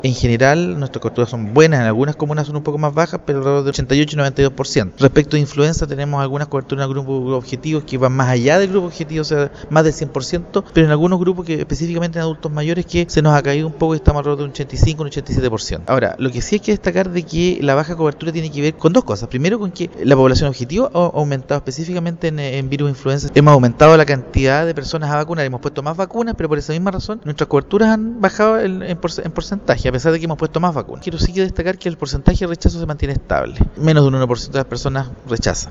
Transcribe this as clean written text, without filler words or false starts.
En general, nuestras coberturas son buenas, en algunas comunas son un poco más bajas, pero alrededor del 88 y 92%. Respecto a influenza, tenemos algunas coberturas en grupos objetivos que van más allá del grupo objetivo, o sea, más del 100%, pero en algunos grupos, que específicamente en adultos mayores, que se nos ha caído un poco y estamos alrededor de un 85, un 87%. Ahora, lo que sí hay que destacar de que la baja cobertura tiene que ver con dos cosas. Primero, con que la población objetivo ha aumentado específicamente en virus influenza. Hemos aumentado la cantidad de personas a vacunar, hemos puesto más vacunas, pero por esa misma razón nuestras coberturas han bajado en porcentaje, a pesar de que hemos puesto más vacunas. Quiero sí que destacar que el porcentaje de rechazo se mantiene estable. Menos de un 1% de las personas rechazan.